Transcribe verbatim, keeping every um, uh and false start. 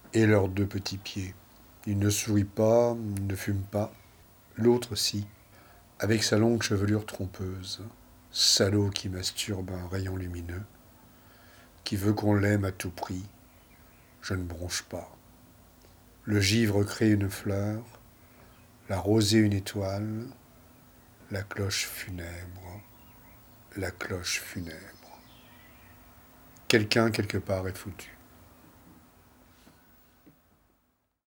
et leurs deux petits pieds. Il ne sourit pas, ne fume pas. L'autre, si, avec sa longue chevelure trompeuse. Salaud qui masturbe un rayon lumineux, qui veut qu'on l'aime à tout prix. Je ne bronche pas. Le givre crée une fleur, la rosée une étoile, la cloche funèbre, la cloche funèbre. Quelqu'un quelque part est foutu.